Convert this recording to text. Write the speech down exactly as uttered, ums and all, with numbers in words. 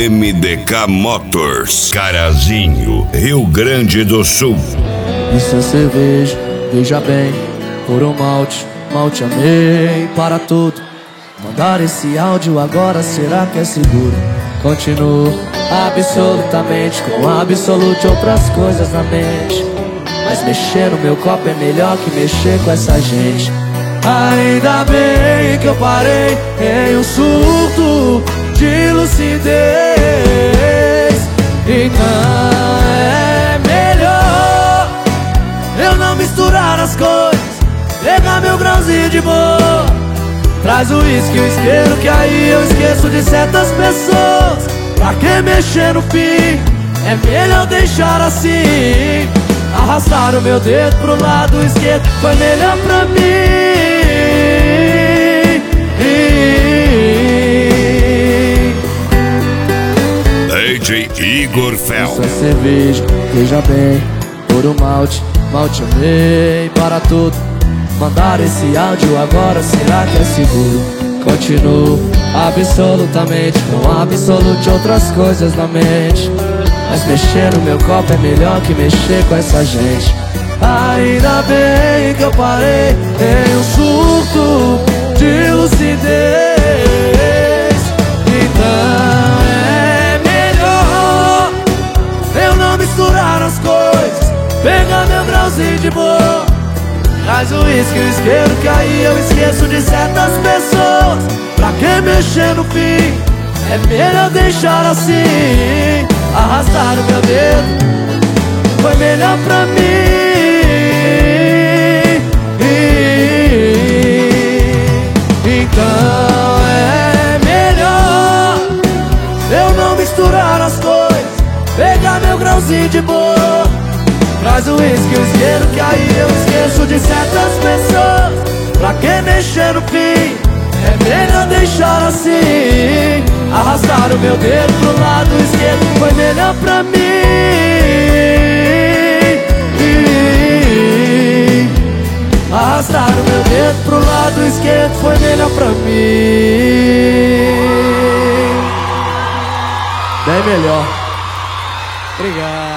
M D K Motors, Carazinho, Rio Grande do Sul. Isso é cerveja, veja bem, por um malte, malte amei para tudo. Mandar esse áudio agora, será que é seguro? Continuo absolutamente com absolute outras coisas na mente, mas mexer no meu copo é melhor que mexer com essa gente. Ainda bem que eu parei em um surto de lucidez. Então é melhor eu não misturar as coisas, pegar meu grãozinho de boa. Traz o uísque e o isqueiro que aí eu esqueço de certas pessoas. Pra que mexer no fim? É melhor deixar assim. Arrastar o meu dedo pro lado esquerdo foi melhor pra mim. D J Igor Fel. Isso é cerveja, veja bem, por um malte, malte amei para tudo. Mandar esse áudio agora, será que é seguro? Continuo absolutamente com absolute outras coisas na mente, mas mexer no meu copo é melhor que mexer com essa gente. Ainda bem que eu parei em um surto de lucidez. Então é melhor eu não misturar as coisas, pegar meu grãozinho de boa. Traz o uísque e o isqueiro que aí eu esqueço de certas pessoas. Pra que mexer no fim? É melhor deixar assim. Arrastar o meu dedo foi melhor pra mim. Então é melhor eu não misturar as coisas, pegar meu grãozinho de boa. Traz o uísque e o isqueiro que aí eu esqueço de certas pessoas. Pra que mexer no fim? É melhor deixar assim. Arrastar o meu dedo pro lado esquerdo foi melhor pra mim. Arrastar o meu dedo pro lado esquerdo foi melhor pra mim. Bem melhor. Obrigado.